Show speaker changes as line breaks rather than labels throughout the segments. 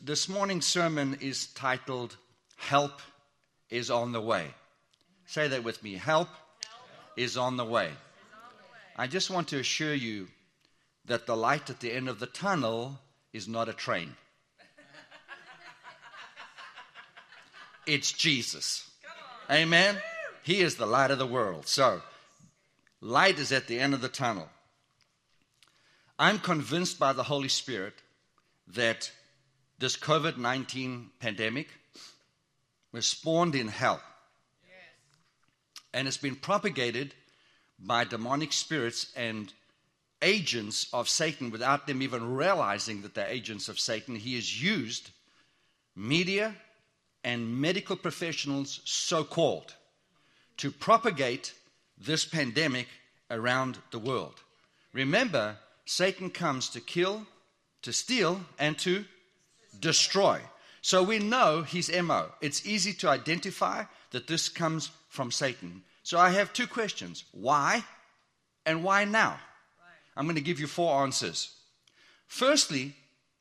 This morning's sermon is titled, Help is on the Way. Say that with me. Help is on the way. I just want to assure you that the light at the end of the tunnel is not a train. It's Jesus. Amen? He is the light of the world. So, light is at the end of the tunnel. I'm convinced by the Holy Spirit that this COVID-19 pandemic was spawned in hell. And it's been propagated by demonic spirits and agents of Satan without them even realizing that they're agents of Satan. He has used media and medical professionals, so-called, to propagate this pandemic around the world. Remember, Satan comes to kill, to steal, and to destroy. So we know his MO. It's easy to identify that this comes from Satan. So I have two questions. Why and why now? I'm going to give you four answers. Firstly,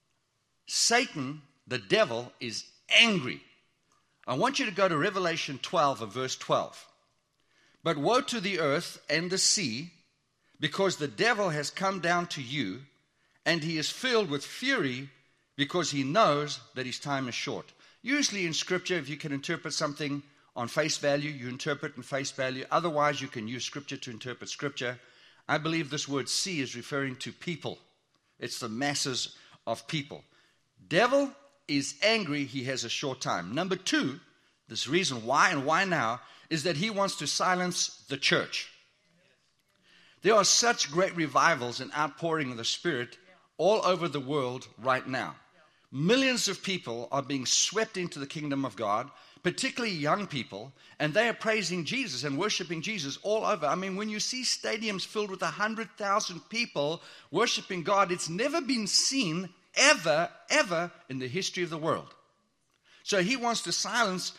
Satan, the devil, is angry. I want you to go to Revelation 12 and verse 12. But woe to the earth and the sea, because the devil has come down to you, and he is filled with fury, because he knows that his time is short. Usually in Scripture, if you can interpret something on face value, you interpret in face value. Otherwise, you can use Scripture to interpret Scripture. I believe this word sea is referring to people. It's the masses of people. Devil is angry. He has a short time. Number two, this reason why and why now, is that he wants to silence the church. There are such great revivals and outpouring of the Spirit all over the world right now. Millions of people are being swept into the kingdom of God, particularly young people, and they are praising Jesus and worshiping Jesus all over. I mean, when you see stadiums filled with 100,000 people worshiping God, it's never been seen ever in the history of the world. So he wants to silence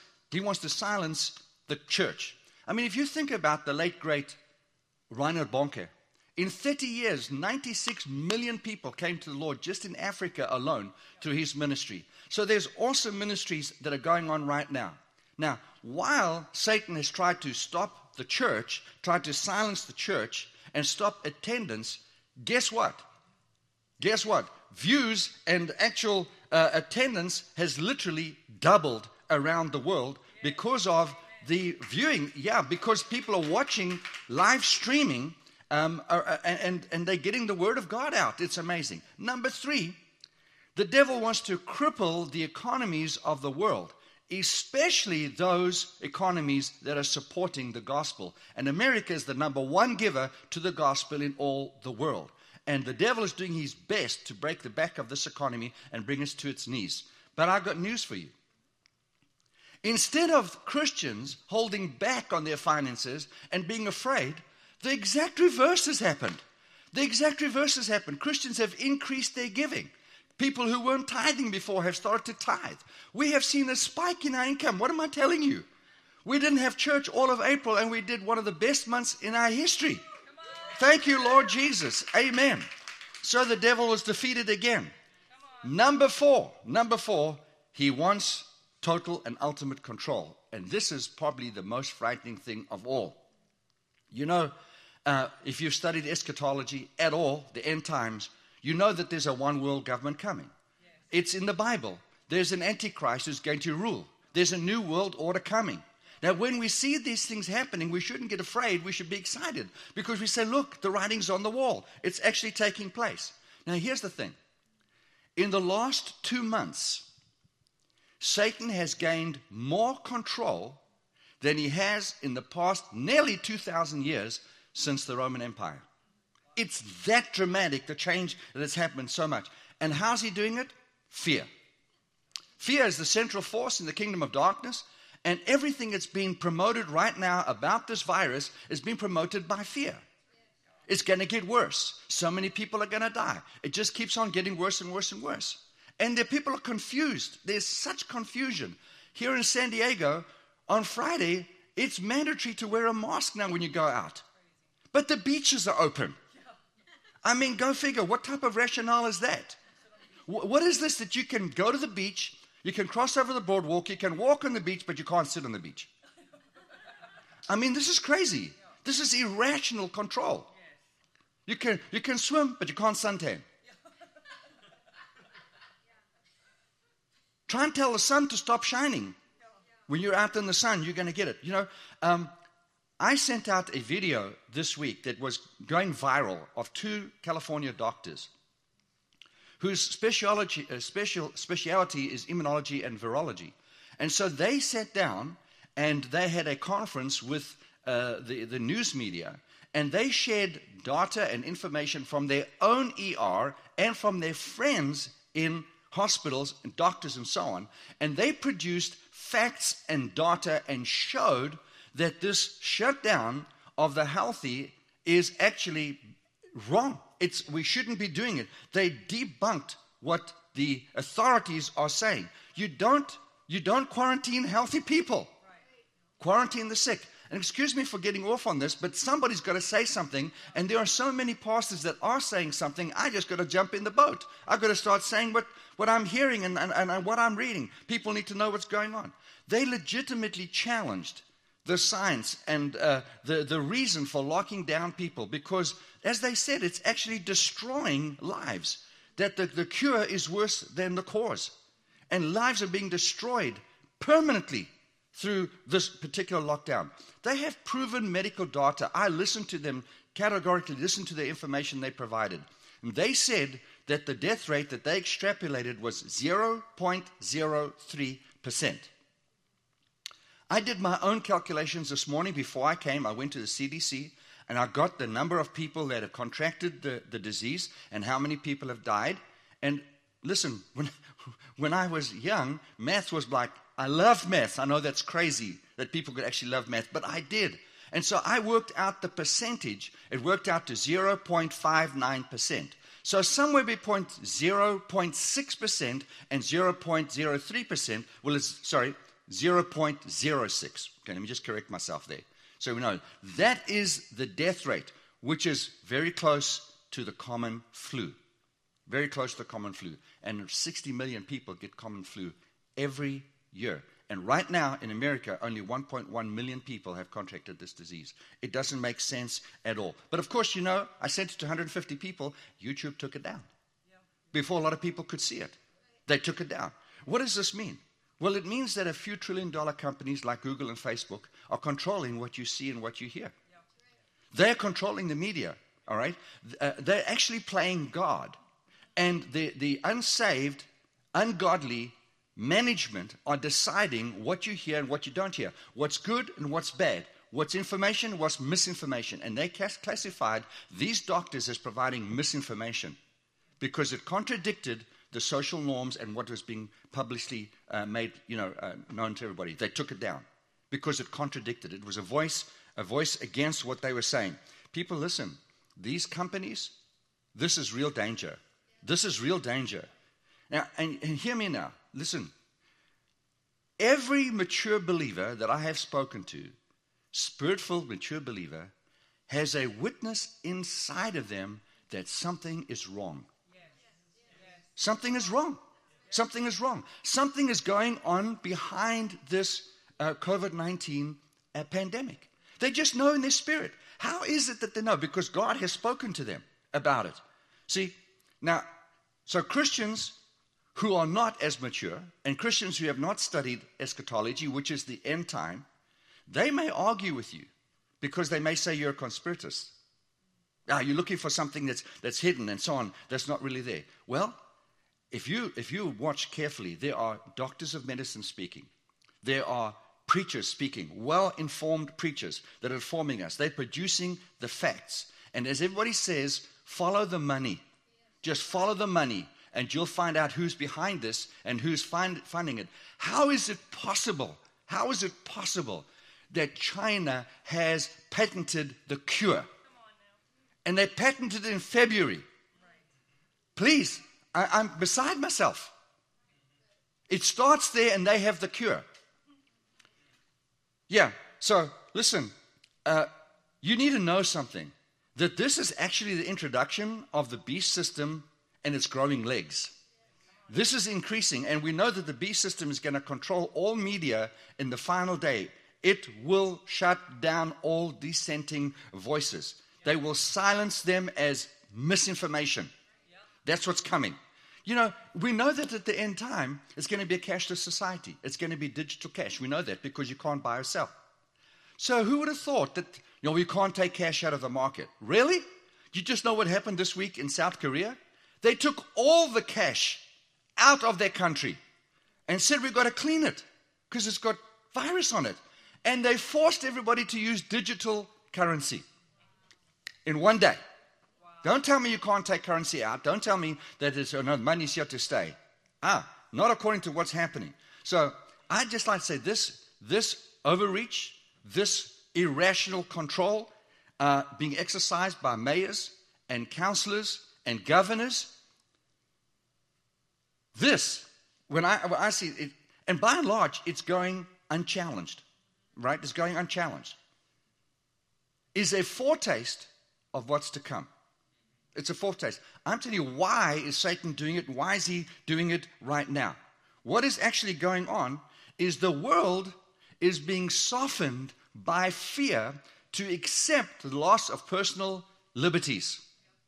the church. I mean, if you think about the late, great Reinhard Bonnke, in 30 years, 96 million people came to the Lord just in Africa alone through his ministry. So there's awesome ministries that are going on right now. Now, while Satan has tried to stop the church, tried to silence the church and stop attendance, guess what? Guess what? Views and actual attendance has literally doubled around the world because of the viewing. Yeah, because people are watching live streaming and they're getting the word of God out. It's amazing. Number three, the devil wants to cripple the economies of the world, especially those economies that are supporting the gospel. And America is the number one giver to the gospel in all the world. And the devil is doing his best to break the back of this economy and bring us to its knees. But I've got news for you. Instead of Christians holding back on their finances and being afraid, the exact reverse has happened. The exact reverse has happened. Christians have increased their giving. People who weren't tithing before have started to tithe. We have seen a spike in our income. What am I telling you? We didn't have church all of April, and we did one of the best months in our history. Thank you, Lord Jesus. Amen. So the devil was defeated again. Number four, he wants total and ultimate control. And this is probably the most frightening thing of all. You know, if you've studied eschatology at all, the end times, you know that there's a one world government coming. Yes. It's in the Bible. There's an antichrist who's going to rule. There's a new world order coming. Now, when we see these things happening, we shouldn't get afraid. We should be excited because we say, look, the writing's on the wall. It's actually taking place. Now, here's the thing. In the last 2 months, Satan has gained more control than he has in the past nearly 2,000 years since the Roman Empire. It's that dramatic, the change that has happened so much. And how's he doing it? Fear. Fear is the central force in the kingdom of darkness, and everything that's being promoted right now about this virus is being promoted by fear. It's going to get worse. So many people are going to die. It just keeps on getting worse and worse and worse. And the people are confused. There's such confusion. Here in San Diego, on Friday, it's mandatory to wear a mask now when you go out. But the beaches are open. I mean, go figure. What type of rationale is that? What is this that you can go to the beach, you can cross over the boardwalk, you can walk on the beach, but you can't sit on the beach? I mean, this is crazy. This is irrational control. You can swim, but you can't suntan. Try and tell the sun to stop shining. When you're out in the sun, you're going to get it. You know, I sent out a video this week that was going viral of 2 California doctors whose specialty is immunology and virology. And so they sat down and they had a conference with the news media, and they shared data and information from their own ER and from their friends in hospitals and doctors and so on, and they produced facts and data and showed that this shutdown of the healthy is actually wrong. We shouldn't be doing it. They debunked what the authorities are saying. You don't quarantine healthy people. Quarantine the sick. And excuse me for getting off on this, but somebody's got to say something, and there are so many pastors that are saying something, I just got to jump in the boat. I've got to start saying what I'm hearing and what I'm reading. People need to know what's going on. They legitimately challenged the science and the reason for locking down people because, as they said, it's actually destroying lives, that the cure is worse than the cause. And lives are being destroyed permanently through this particular lockdown. They have proven medical data. I listened to them, categorically listened to the information they provided. And they said that the death rate that they extrapolated was 0.03%. I did my own calculations this morning before I came. I went to the CDC, and I got the number of people that have contracted the disease and how many people have died. And listen, when I was young, math was like, I loved math. I know that's crazy that people could actually love math, but I did. And so I worked out the percentage. It worked out to 0.59%. So somewhere between 0.6% and 0.03%, 0.06. Okay, let me just correct myself there. So we know that is the death rate, which is very close to the common flu. Very close to the common flu. And 60 million people get common flu every year. And right now in America, only 1.1 million people have contracted this disease. It doesn't make sense at all. But of course, you know, I sent it to 150 people. YouTube took it down. Before a lot of people could see it. They took it down. What does this mean? Well, it means that a few trillion-dollar companies like Google and Facebook are controlling what you see and what you hear. They're controlling the media, all right? They're actually playing God. And the unsaved, ungodly management are deciding what you hear and what you don't hear, what's good and what's bad, what's information, what's misinformation. And they classified these doctors as providing misinformation because it contradicted the social norms and what was being publicly made, known to everybody. They took it down because it contradicted. It was a voice against what they were saying. People, listen, these companies, this is real danger. This is real danger. Now, and hear me now. Listen. Every mature believer that I have spoken to, spirit-filled mature believer, has a witness inside of them that something is wrong. Something is wrong. Something is wrong. Something is going on behind this COVID-19 pandemic. They just know in their spirit. How is it that they know? Because God has spoken to them about it. See, now, so Christians who are not as mature and Christians who have not studied eschatology, which is the end time, they may argue with you because they may say you're a conspiratist. You're looking for something that's hidden and so on, that's not really there. Well, if you watch carefully, there are doctors of medicine speaking. There are preachers speaking, well-informed preachers that are informing us. They're producing the facts. And as everybody says, follow the money. Just follow the money, and you'll find out who's behind this and who's funding it. How is it possible? How is it possible that China has patented the cure? And they patented it in February. Please, I'm beside myself. It starts there and they have the cure. Yeah, so listen, you need to know something. That this is actually the introduction of the beast system and its growing legs. This is increasing, and we know that the beast system is going to control all media in the final day. It will shut down all dissenting voices. They will silence them as misinformation. That's what's coming. You know, we know that at the end time, it's going to be a cashless society. It's going to be digital cash. We know that because you can't buy or sell. So who would have thought that, we can't take cash out of the market? Really? You just know what happened this week in South Korea? They took all the cash out of their country and said, we've got to clean it because it's got virus on it. And they forced everybody to use digital currency in one day. Wow. Don't tell me you can't take currency out. Don't tell me that money's here to stay. Not according to what's happening. So I'd just like to say this overreach, this irrational control being exercised by mayors and councillors and governors, when I see it, and by and large, it's going unchallenged. Right? It's going unchallenged. Is a foretaste of what's to come. It's a foretaste. I'm telling you, why is Satan doing it? Why is he doing it right now? What is actually going on is the world is being softened by fear to accept the loss of personal liberties.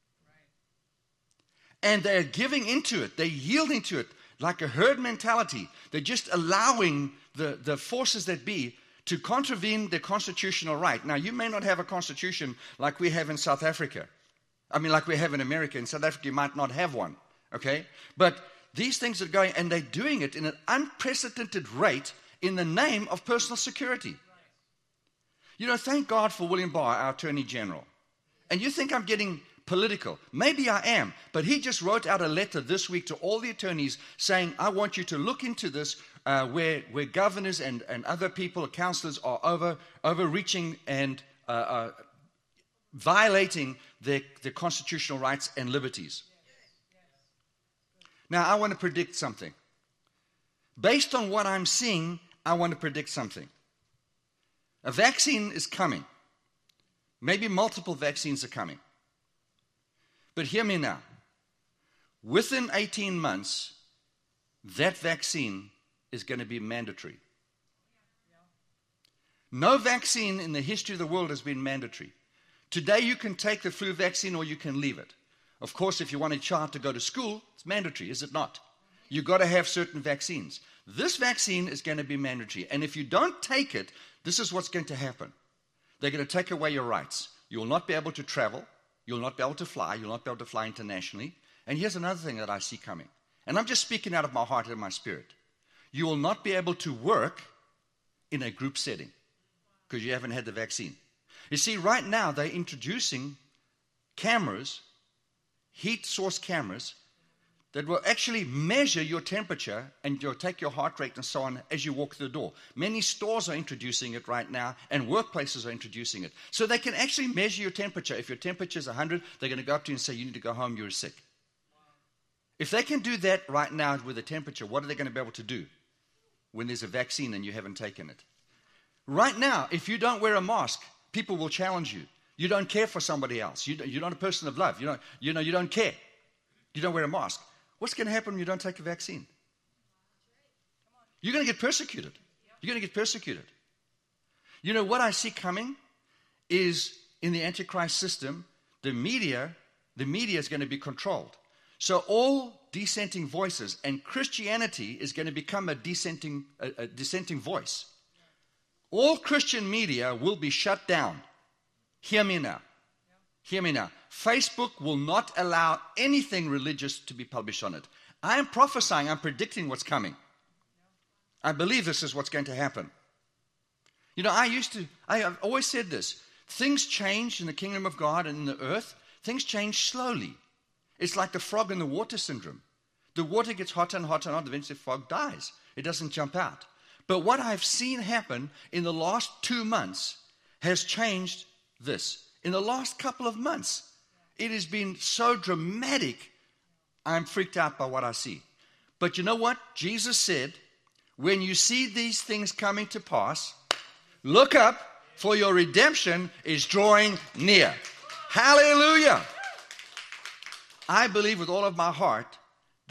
And they're giving into it. They're yielding to it like a herd mentality. They're just allowing the forces that be to contravene their constitutional right. Now, you may not have a constitution like we have in South Africa. Like we have in America. In South Africa, you might not have one, okay? But these things are going, and they're doing it in an unprecedented rate in the name of personal security. Thank God for William Barr, our Attorney General. And you think I'm getting political. Maybe I am. But he just wrote out a letter this week to all the attorneys saying, I want you to look into this where governors and other people, councillors are overreaching and violating their constitutional rights and liberties. Now, I want to predict something. Based on what I'm seeing, I want to predict something. A vaccine is coming. Maybe multiple vaccines are coming. But hear me now. Within 18 months, that vaccine is going to be mandatory. No vaccine in the history of the world has been mandatory. Today you can take the flu vaccine or you can leave it. Of course, if you want a child to go to school, it's mandatory, is it not? You've got to have certain vaccines. This vaccine is going to be mandatory. And if you don't take it, this is what's going to happen. They're going to take away your rights. You will not be able to travel. You'll not be able to fly. You'll not be able to fly internationally. And here's another thing that I see coming. And I'm just speaking out of my heart and my spirit. You will not be able to work in a group setting because you haven't had the vaccine. You see, right now they're introducing cameras, heat source cameras, that will actually measure your temperature and take your heart rate and so on as you walk through the door. Many stores are introducing it right now, and workplaces are introducing it. So they can actually measure your temperature. If your temperature is 100, they're going to go up to you and say, you need to go home, you're sick. If they can do that right now with the temperature, what are they going to be able to do when there's a vaccine and you haven't taken it? Right now, if you don't wear a mask, people will challenge you. You don't care for somebody else. You're not a person of love. You don't care. You don't wear a mask. What's going to happen when you don't take a vaccine? You're going to get persecuted. You're going to get persecuted. You know, what I see coming is in the Antichrist system, the media is going to be controlled. So all dissenting voices, and Christianity is going to become a dissenting voice. All Christian media will be shut down. Hear me now. Hear me now. Facebook will not allow anything religious to be published on it. I am prophesying, I'm predicting what's coming. I believe this is what's going to happen. You know, I have always said this. Things change in the kingdom of God and in the earth. Things change slowly. It's like the frog in the water syndrome. The water gets hotter and hotter and hotter. Eventually the frog dies. It doesn't jump out. But what I've seen happen in the last 2 months has changed this. In the last couple of months, it has been so dramatic, I'm freaked out by what I see. But you know what? Jesus said, when you see these things coming to pass, look up, for your redemption is drawing near. Hallelujah! I believe with all of my heart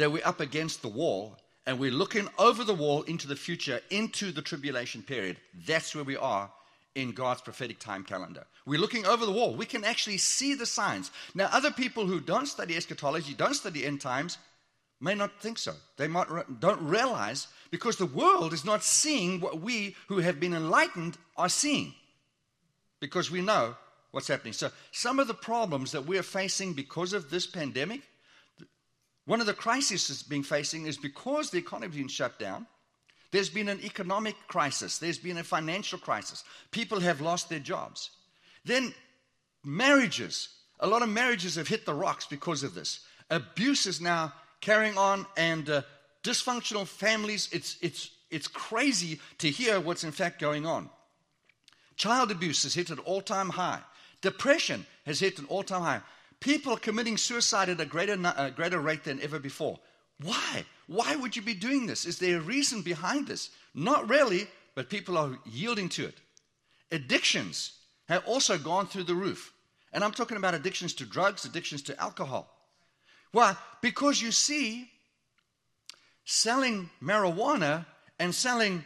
that we're up against the wall and we're looking over the wall into the future, into the tribulation period. That's where we are in God's prophetic time calendar. We're looking over the wall. We can actually see the signs. Now, other people who don't study eschatology, don't study end times, may not think so. They don't realize, because the world is not seeing what we who have been enlightened are seeing, because we know what's happening. So some of the problems that we're facing because of this pandemic, one of the crises that's being facing is because the economy has been shut down. There's been an economic crisis. There's been a financial crisis. People have lost their jobs. Then marriages. A lot of marriages have hit the rocks because of this. Abuse is now carrying on, and dysfunctional families. It's crazy to hear what's in fact going on. Child abuse has hit an all-time high. Depression has hit an all-time high. People are committing suicide at a greater rate than ever before. Why? Why would you be doing this? Is there a reason behind this? Not really, but people are yielding to it. Addictions have also gone through the roof. And I'm talking about addictions to drugs, addictions to alcohol. Why? Because you see, selling marijuana and selling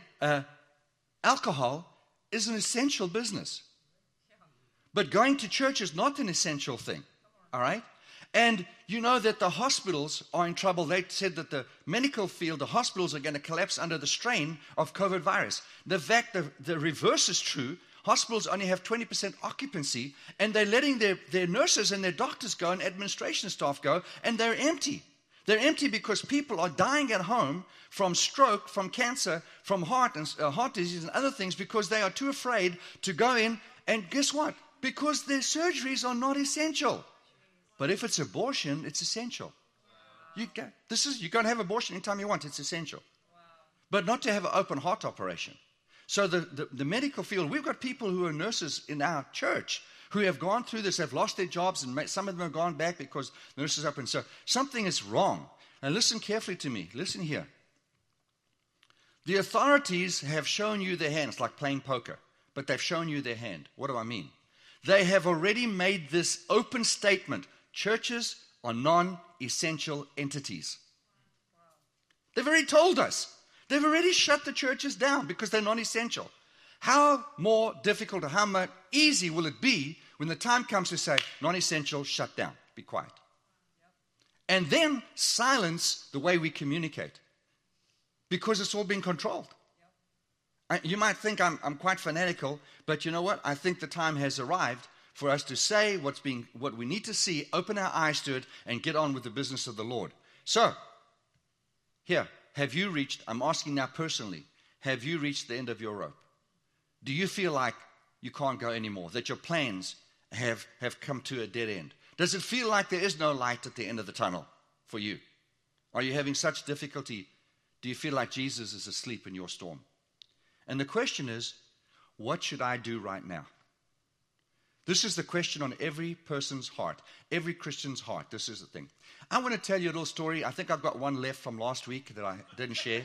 alcohol is an essential business. But going to church is not an essential thing. All right? And you know that the hospitals are in trouble. They said that the medical field, the hospitals are going to collapse under the strain of COVID virus. The fact the reverse is true. Hospitals only have 20% occupancy, and they're letting their nurses and their doctors go and administration staff go, and they're empty. They're empty because people are dying at home from stroke, from cancer, from heart disease and other things, because they are too afraid to go in. And guess what? Because their surgeries are not essential. But if it's abortion, it's essential. You can have abortion anytime you want. It's essential. But not to have an open heart operation. So the medical field, we've got people who are nurses in our church who have gone through this, have lost their jobs, and some of them have gone back because nurses are open. So something is wrong. And listen carefully to me. Listen here. The authorities have shown you their hand. It's like playing poker, but they've shown you their hand. What do I mean? They have already made this open statement. Churches are non-essential entities. They've already told us. They've already shut the churches down because they're non-essential. How more difficult or how much easy will it be when the time comes to say, non-essential, shut down, be quiet. And then silence the way we communicate, because it's all being controlled. You might think I'm quite fanatical, but you know what? I think the time has arrived for us to say what we need to see, open our eyes to it, and get on with the business of the Lord. So, here, I'm asking now personally, have you reached the end of your rope? Do you feel like you can't go anymore, that your plans have come to a dead end? Does it feel like there is no light at the end of the tunnel for you? Are you having such difficulty? Do you feel like Jesus is asleep in your storm? And the question is, what should I do right now? This is the question on every person's heart, every Christian's heart. This is the thing. I want to tell you a little story. I think I've got one left from last week that I didn't share.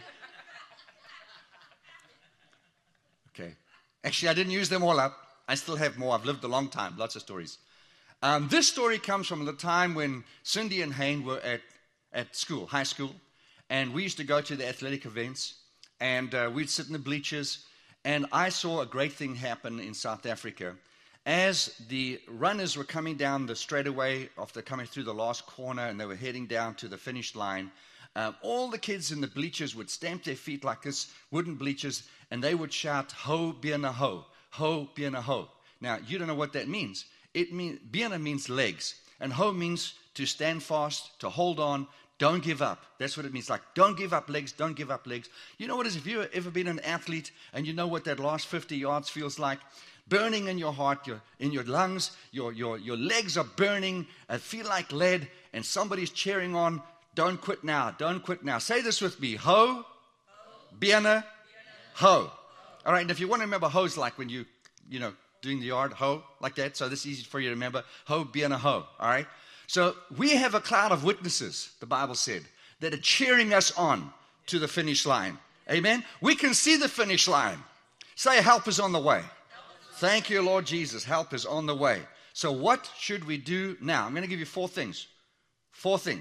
Okay. Actually, I didn't use them all up. I still have more. I've lived a long time, lots of stories. This story comes from the time when Cindy and Hayne were at school, high school, and we used to go to the athletic events, and we'd sit in the bleachers, and I saw a great thing happen in South Africa. As the runners were coming down the straightaway after coming through the last corner and they were heading down to the finish line, all the kids in the bleachers would stamp their feet like this, wooden bleachers, and they would shout, "Ho, Bena, ho, ho, Bena, ho." Now, you don't know what that means. Bena means legs, and ho means to stand fast, to hold on, don't give up. That's what it means, like don't give up legs, don't give up legs. You know what it is, if you've ever been an athlete and you know what that last 50 yards feels like? Burning in your heart, in your lungs, your legs are burning, feel like lead, and somebody's cheering on, don't quit now, don't quit now. Say this with me, ho, Bena, ho. All right, and if you want to remember, ho's like when you doing the yard, ho, like that, so this is easy for you to remember, ho, Bena, ho, all right? So we have a cloud of witnesses, the Bible said, that are cheering us on to the finish line. Amen? We can see the finish line. Say, help is on the way. Thank you, Lord Jesus. Help is on the way. So what should we do now? I'm going to give you 4 things. 4 things.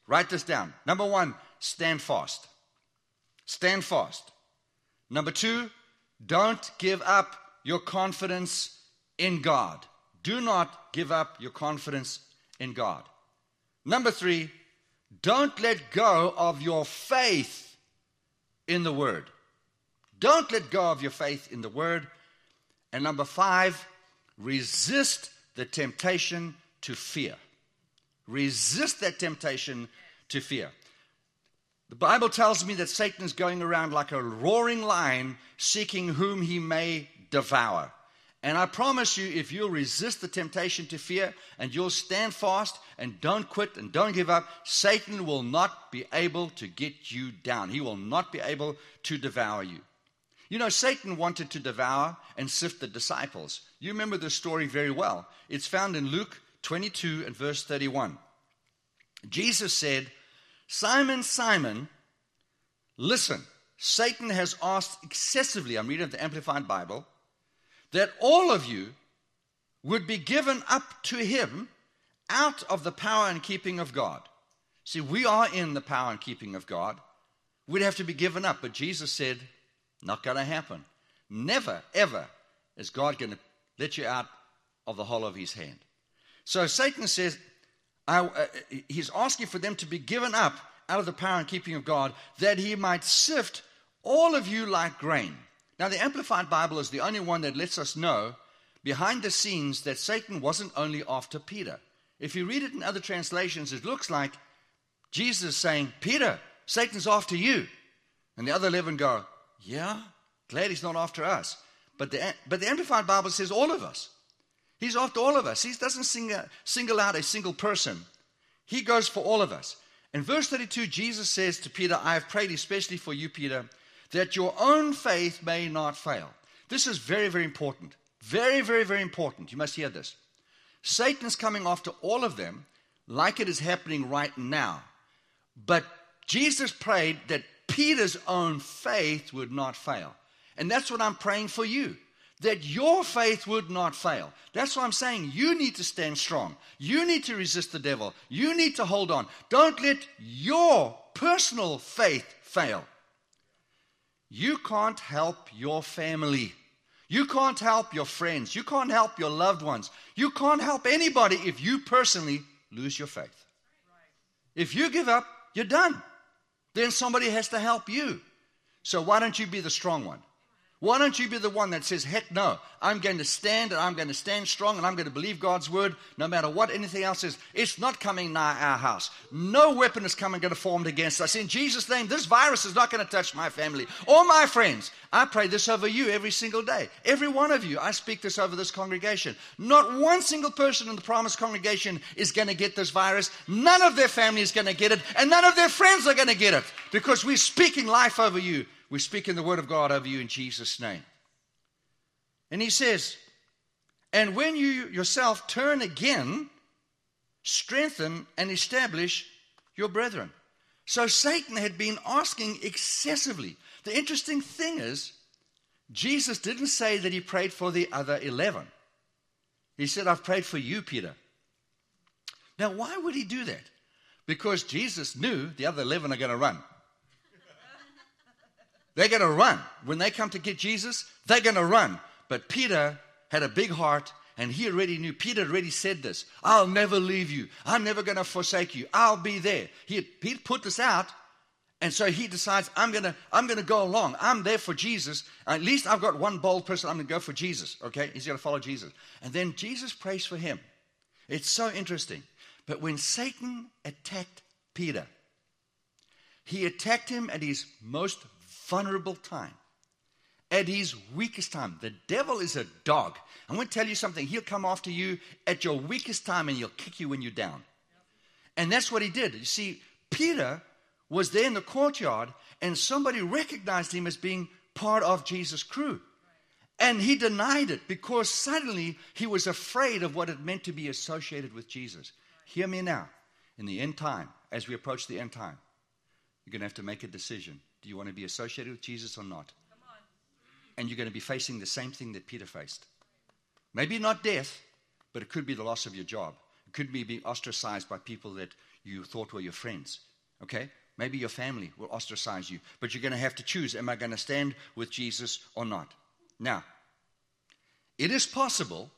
Write this down. Number 1, stand fast. Stand fast. Number 2, don't give up your confidence in God. Do not give up your confidence in God. Number 3, don't let go of your faith in the Word. Don't let go of your faith in the Word. And number 5, resist the temptation to fear. Resist that temptation to fear. The Bible tells me that Satan is going around like a roaring lion, seeking whom he may devour. And I promise you, if you'll resist the temptation to fear and you'll stand fast and don't quit and don't give up, Satan will not be able to get you down. He will not be able to devour you. You know, Satan wanted to devour and sift the disciples. You remember the story very well. It's found in Luke 22 and verse 31. Jesus said, Simon, Simon, listen, Satan has asked excessively, I'm reading the Amplified Bible, that all of you would be given up to him out of the power and keeping of God. See, we are in the power and keeping of God. We'd have to be given up, but Jesus said, not going to happen. Never, ever is God going to let you out of the hollow of his hand. So Satan says, he's asking for them to be given up out of the power and keeping of God, that he might sift all of you like grain. Now, the Amplified Bible is the only one that lets us know behind the scenes that Satan wasn't only after Peter. If you read it in other translations, it looks like Jesus is saying, Peter, Satan's after you. And the other 11 go, yeah, glad he's not after us. But the Amplified Bible says all of us. He's after all of us. He doesn't single out a single person. He goes for all of us. In verse 32, Jesus says to Peter, I have prayed especially for you, Peter, that your own faith may not fail. This is very, very important. Very, very, very important. You must hear this. Satan is coming after all of them like it is happening right now. But Jesus prayed that Peter's own faith would not fail. And that's what I'm praying for you, that your faith would not fail. That's what I'm saying. You need to stand strong. You need to resist the devil. You need to hold on. Don't let your personal faith fail. You can't help your family. You can't help your friends. You can't help your loved ones. You can't help anybody if you personally lose your faith. If you give up, you're done. Then somebody has to help you. So why don't you be the strong one? Why don't you be the one that says, heck no, I'm going to stand and I'm going to stand strong and I'm going to believe God's word no matter what anything else is. It's not coming nigh our house. No weapon is going to form against us. In Jesus' name, this virus is not going to touch my family or my friends. I pray this over you every single day. Every one of you, I speak this over this congregation. Not one single person in the Promised congregation is going to get this virus. None of their family is going to get it, and none of their friends are going to get it, because we're speaking life over you. We're speaking the word of God over you in Jesus' name. And he says, and when you yourself turn again, strengthen and establish your brethren. So Satan had been asking excessively. The interesting thing is, Jesus didn't say that he prayed for the other 11. He said, I've prayed for you, Peter. Now, why would he do that? Because Jesus knew the other 11 are going to run. They're going to run. When they come to get Jesus, they're going to run. But Peter had a big heart, and he already knew. Peter already said this. I'll never leave you. I'm never going to forsake you. I'll be there. Peter put this out, and so he decides, I'm going to go along. I'm there for Jesus. At least I've got one bold person. I'm going to go for Jesus. Okay? He's going to follow Jesus. And then Jesus prays for him. It's so interesting. But when Satan attacked Peter, he attacked him at his most vulnerable time, at his weakest time. The devil is a dog. I'm going to tell you something. He'll come after you at your weakest time, and he'll kick you when you're down. And that's what he did. You see, Peter was there in the courtyard, and somebody recognized him as being part of Jesus' crew. And he denied it because suddenly he was afraid of what it meant to be associated with Jesus. Hear me now. In the end time, as we approach the end time, you're going to have to make a decision. Do you want to be associated with Jesus or not? And you're going to be facing the same thing that Peter faced. Maybe not death, but it could be the loss of your job. It could be being ostracized by people that you thought were your friends. Okay? Maybe your family will ostracize you. But you're going to have to choose, am I going to stand with Jesus or not? Now, it is possible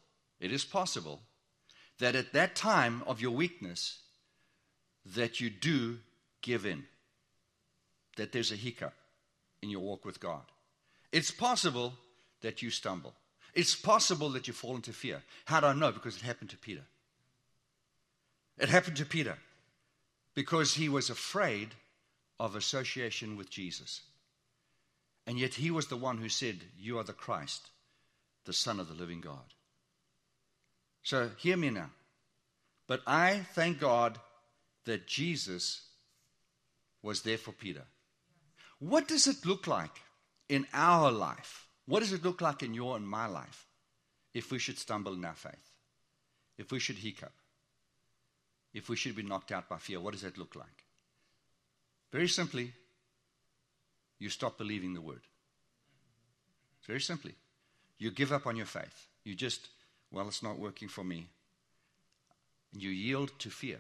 that at that time of your weakness, that you do give in. That there's a hiccup in your walk with God. It's possible that you stumble. It's possible that you fall into fear. How do I know? Because it happened to Peter. It happened to Peter because he was afraid of association with Jesus. And yet he was the one who said, you are the Christ, the Son of the living God. So hear me now. But I thank God that Jesus was there for Peter. What does it look like in our life? What does it look like in your and my life if we should stumble in our faith? If we should hiccup? If we should be knocked out by fear? What does that look like? Very simply, you stop believing the word. Very simply. You give up on your faith. You just, well, it's not working for me. And you yield to fear.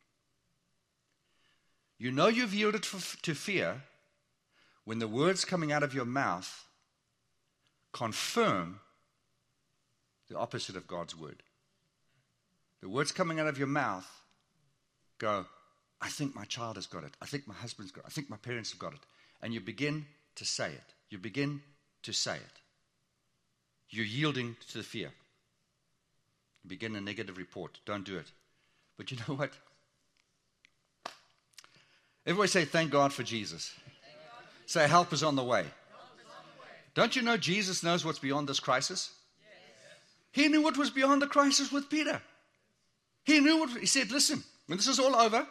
You know you've yielded to fear when the words coming out of your mouth confirm the opposite of God's word. The words coming out of your mouth go, I think my child has got it. I think my husband's got it. I think my parents have got it. And you begin to say it. You begin to say it. You're yielding to the fear. You begin a negative report. Don't do it. But you know what? Everybody say, thank God for Jesus. Say, help is on the way. Don't you know Jesus knows what's beyond this crisis? He knew what was beyond the crisis with Peter. He said, listen, when this is all over,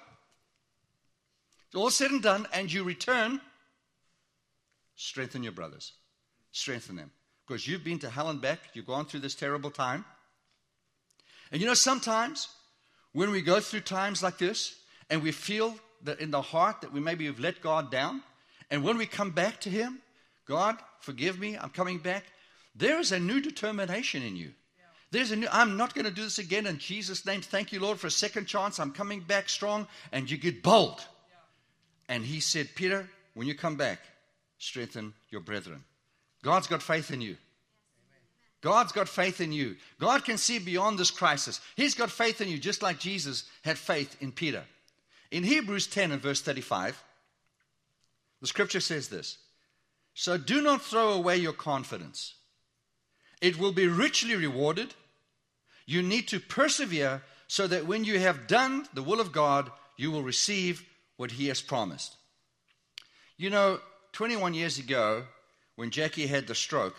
it's all said and done, and you return, strengthen your brothers. Strengthen them. Because you've been to hell and back. You've gone through this terrible time. And you know, sometimes when we go through times like this, and we feel that in the heart that we maybe have let God down, and when we come back to Him, God, forgive me, I'm coming back, there is a new determination in you. There's a new, I'm not going to do this again in Jesus' name. Thank you, Lord, for a second chance. I'm coming back strong. And you get bold. And He said, Peter, when you come back, strengthen your brethren. God's got faith in you. God's got faith in you. God can see beyond this crisis. He's got faith in you just like Jesus had faith in Peter. In Hebrews 10 and verse 35, the scripture says this, so do not throw away your confidence. It will be richly rewarded. You need to persevere so that when you have done the will of God, you will receive what He has promised. You know, 21 years ago, when Jackie had the stroke,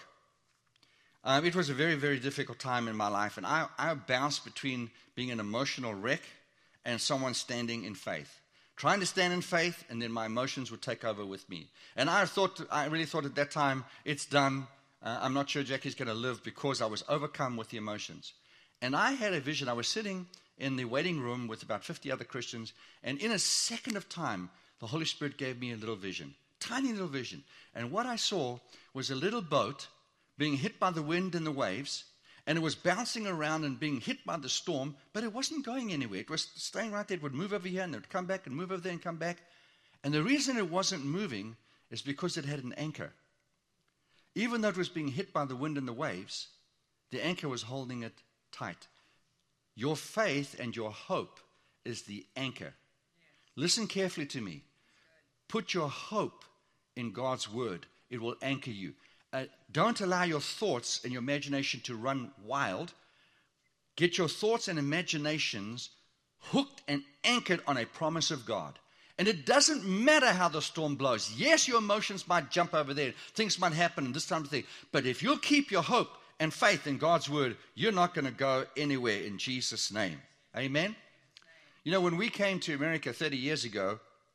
it was a very, very difficult time in my life. And I bounced between being an emotional wreck and someone standing in faith. Trying to stand in faith, and then my emotions would take over with me. And I really thought at that time, it's done. I'm not sure Jackie's going to live because I was overcome with the emotions. And I had a vision. I was sitting in the waiting room with about 50 other Christians, and in a second of time, the Holy Spirit gave me a little vision, tiny little vision. And what I saw was a little boat being hit by the wind and the waves, and it was bouncing around and being hit by the storm, but it wasn't going anywhere. It was staying right there. It would move over here, and it would come back and move over there and come back. And the reason it wasn't moving is because it had an anchor. Even though it was being hit by the wind and the waves, the anchor was holding it tight. Your faith and your hope is the anchor. Listen carefully to me. Put your hope in God's word. It will anchor you. Don't allow your thoughts and your imagination to run wild. Get your thoughts and imaginations hooked and anchored on a promise of God. And it doesn't matter how the storm blows. Yes, your emotions might jump over there. Things might happen and this time of thing. But if you'll keep your hope and faith in God's word, you're not going to go anywhere in Jesus' name. Amen? You know, when we came to America 30 years ago,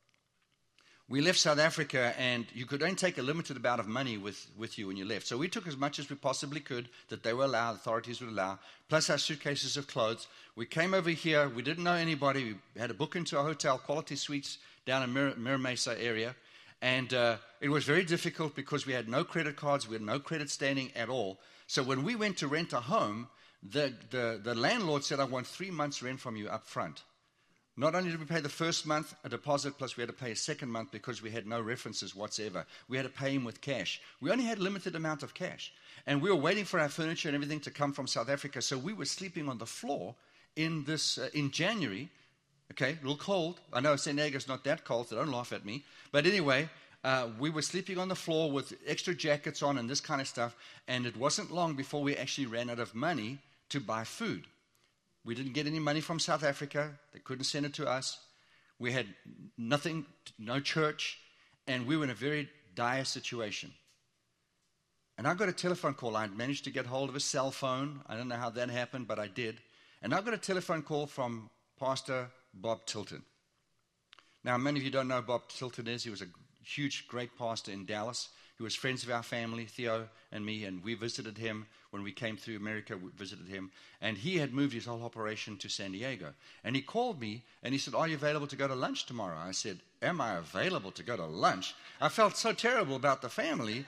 we left South Africa, and you could only take a limited amount of money with you when you left. So we took as much as we possibly could that they were allowed, authorities would allow, plus our suitcases of clothes. We came over here. We didn't know anybody. We had to book into a hotel, Quality Suites, down in Mira Mesa area. And it was very difficult because we had no credit cards. We had no credit standing at all. So when we went to rent a home, the landlord said, I want 3 months rent from you up front. Not only did we pay the first month a deposit, plus we had to pay a second month because we had no references whatsoever. We had to pay him with cash. We only had a limited amount of cash. And we were waiting for our furniture and everything to come from South Africa. So we were sleeping on the floor in January. Okay, a little cold. I know San Diego's not that cold, so don't laugh at me. But anyway, we were sleeping on the floor with extra jackets on and this kind of stuff. And it wasn't long before we actually ran out of money to buy food. We didn't get any money from South Africa. They couldn't send it to us. We had nothing, no church, and we were in a very dire situation. And I got a telephone call. I managed to get hold of a cell phone. I don't know how that happened, but I did. And I got a telephone call from Pastor Bob Tilton. Now, many of you don't know who Bob Tilton is. He was a huge, great pastor in Dallas. He was friends of our family, Theo and me, and we visited him when we came through America. We visited him, and he had moved his whole operation to San Diego. And he called me, and he said, "Are you available to go to lunch tomorrow?" I said, "Am I available to go to lunch?" I felt so terrible about the family.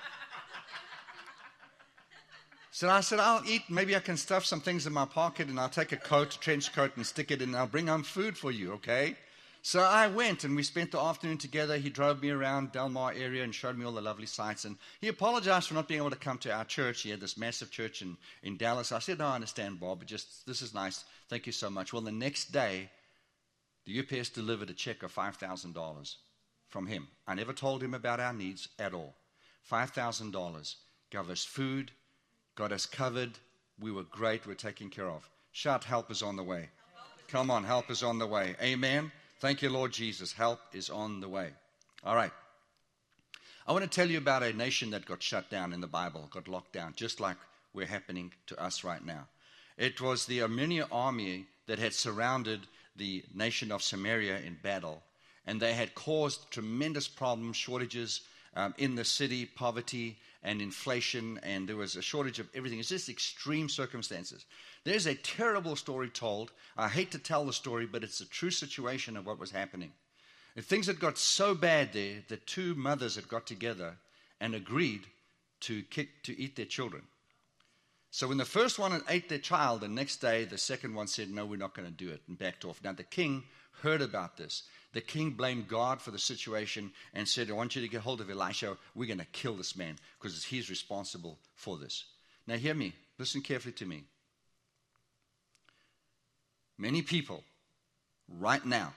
So I said, "I'll eat. Maybe I can stuff some things in my pocket, and I'll take a coat, trench coat, and stick it in, and I'll bring home food for you, okay?" So I went, and we spent the afternoon together. He drove me around Del Mar area and showed me all the lovely sights. And he apologized for not being able to come to our church. He had this massive church in Dallas. I said, "No, I understand, Bob, but this is nice. Thank you so much." Well, the next day, the UPS delivered a check of $5,000 from him. I never told him about our needs at all. $5,000. Gave us food, got us covered. We were great. We're taken care of. Shout, help is on the way. Come on, help is on the way. Amen. Thank you, Lord Jesus. Help is on the way. All right. I want to tell you about a nation that got shut down in the Bible, got locked down, just like we're happening to us right now. It was the Armenian army that had surrounded the nation of Samaria in battle, and they had caused tremendous problems, shortages in the city, poverty and inflation, and there was a shortage of everything. It's just extreme circumstances. There's a terrible story told. I hate to tell the story, but it's a true situation of what was happening. And things had got so bad there that two mothers had got together and agreed to eat their children. So when the first one ate their child, the next day the second one said, "No, we're not going to do it," and backed off. Now the king heard about this. The king blamed God for the situation and said, "I want you to get hold of Elisha. We're going to kill this man because he's responsible for this." Now hear me. Listen carefully to me. Many people right now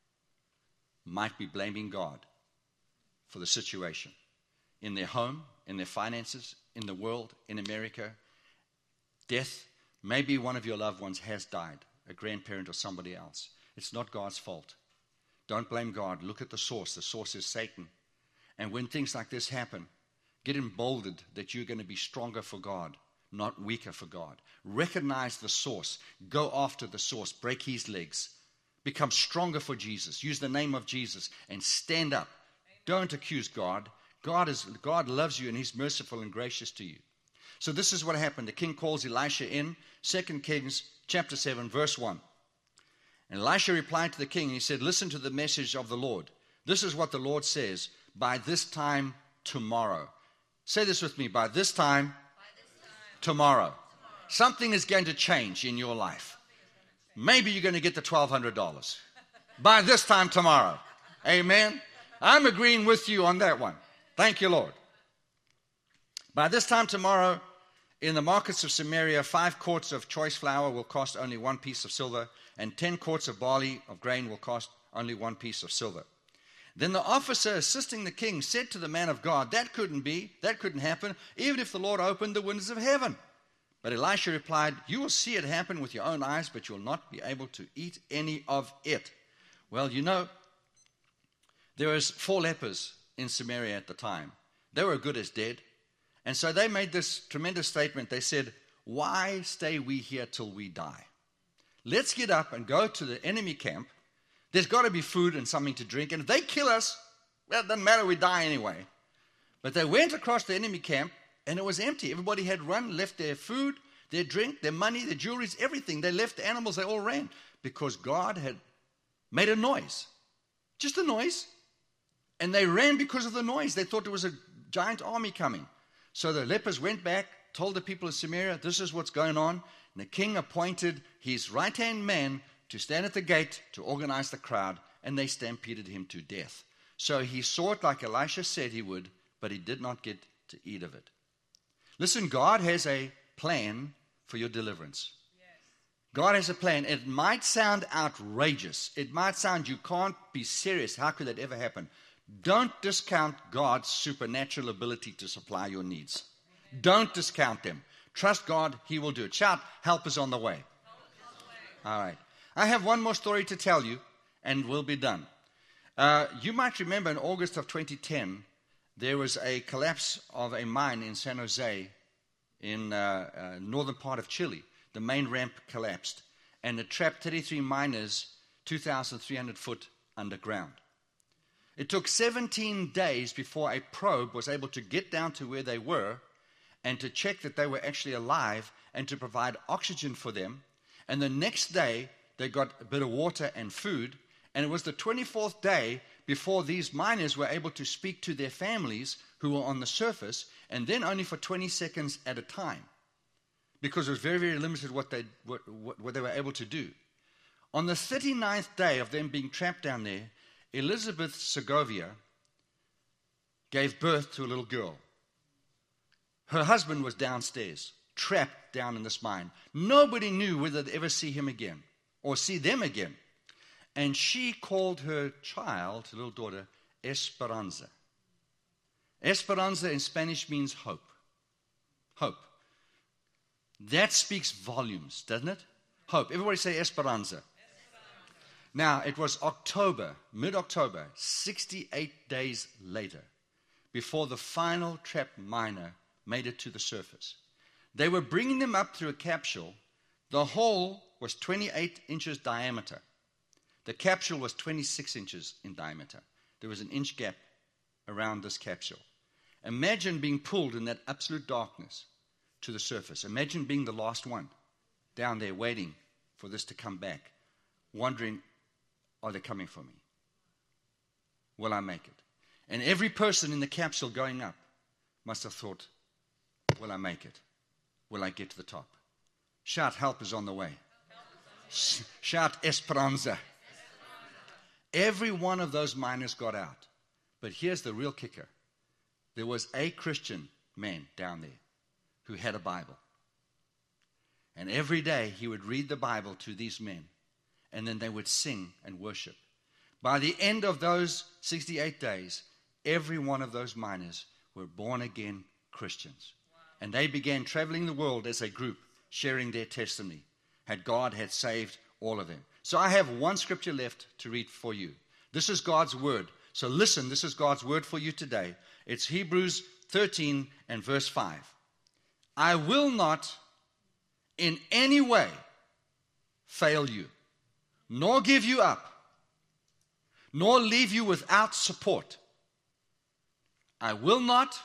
might be blaming God for the situation in their home, in their finances, in the world, in America. Death, maybe one of your loved ones has died, a grandparent or somebody else. It's not God's fault. Don't blame God. Look at the source. The source is Satan. And when things like this happen, get emboldened that you're going to be stronger for God, not weaker for God. Recognize the source. Go after the source. Break his legs. Become stronger for Jesus. Use the name of Jesus and stand up. Don't accuse God. God loves you and he's merciful and gracious to you. So this is what happened. The king calls Elisha in, 2 Kings chapter 7, verse 1. And Elisha replied to the king, and he said, "Listen to the message of the Lord. This is what the Lord says, by this time tomorrow." Say this with me, by this time tomorrow. Something is going to change in your life. Maybe you're going to get the $1,200 by this time tomorrow. Amen. I'm agreeing with you on that one. Thank you, Lord. By this time tomorrow, in the markets of Samaria, 5 quarts of choice flour will cost only 1 piece of silver, and 10 quarts of barley of grain will cost only 1 piece of silver. Then the officer assisting the king said to the man of God, that couldn't happen, even if the Lord opened the windows of heaven. But Elisha replied, "You will see it happen with your own eyes, but you will not be able to eat any of it." Well, you know, there was 4 lepers in Samaria at the time. They were good as dead. And so they made this tremendous statement. They said, "Why stay we here till we die? Let's get up and go to the enemy camp. There's got to be food and something to drink. And if they kill us, well, it doesn't matter, we die anyway." But they went across the enemy camp, and it was empty. Everybody had run, left their food, their drink, their money, their jewelries, everything. They left the animals, they all ran. Because God had made a noise. Just a noise. And they ran because of the noise. They thought there was a giant army coming. So the lepers went back, told the people of Samaria, this is what's going on. And the king appointed his right-hand man to stand at the gate to organize the crowd, and they stampeded him to death. So he saw it like Elisha said he would, but he did not get to eat of it. Listen, God has a plan for your deliverance. God has a plan. It might sound outrageous. It might sound you can't be serious. How could that ever happen? Don't discount God's supernatural ability to supply your needs. Don't discount them. Trust God, He will do it. Shout, help is on the way. All right. I have one more story to tell you, and we'll be done. You might remember in August of 2010, there was a collapse of a mine in San Jose in northern part of Chile. The main ramp collapsed, and it trapped 33 miners 2,300 foot underground. It took 17 days before a probe was able to get down to where they were and to check that they were actually alive and to provide oxygen for them. And the next day, they got a bit of water and food, and it was the 24th day before these miners were able to speak to their families who were on the surface, and then only for 20 seconds at a time, because it was very, very limited what they were able to do. On the 39th day of them being trapped down there, Elizabeth Segovia gave birth to a little girl. Her husband was downstairs, trapped down in this mine. Nobody knew whether they'd ever see him again or see them again. And she called her child, her little daughter, Esperanza. Esperanza in Spanish means hope. Hope. That speaks volumes, doesn't it? Hope. Everybody say Esperanza. Now, it was October, mid-October, 68 days later, before the final trapped miner made it to the surface. They were bringing them up through a capsule. The hole was 28 inches diameter. The capsule was 26 inches in diameter. There was an inch gap around this capsule. Imagine being pulled in that absolute darkness to the surface. Imagine being the last one down there waiting for this to come back, wondering, are they coming for me? Will I make it? And every person in the capsule going up must have thought, will I make it? Will I get to the top? Shout, help is on the way. Shout, Esperanza. Every one of those miners got out. But here's the real kicker. There was a Christian man down there who had a Bible. And every day he would read the Bible to these men. And then they would sing and worship. By the end of those 68 days, every one of those miners were born-again Christians. Wow. And they began traveling the world as a group, sharing their testimony. God had saved all of them. So I have one scripture left to read for you. This is God's word. So listen, this is God's word for you today. It's Hebrews 13 and verse 5. I will not in any way fail you, nor give you up, nor leave you without support. I will not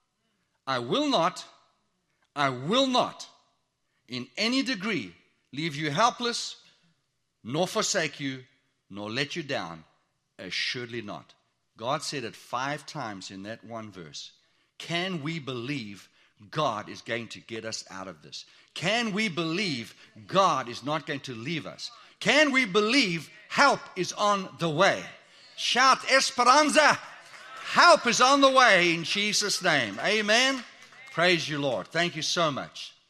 in any degree leave you helpless, nor forsake you, nor let you down, assuredly not. God said it 5 times in that one verse. Can we believe God is going to get us out of this? Can we believe God is not going to leave us? Can we believe help is on the way? Shout, Esperanza! Help is on the way in Jesus' name. Amen. Praise you, Lord. Thank you so much.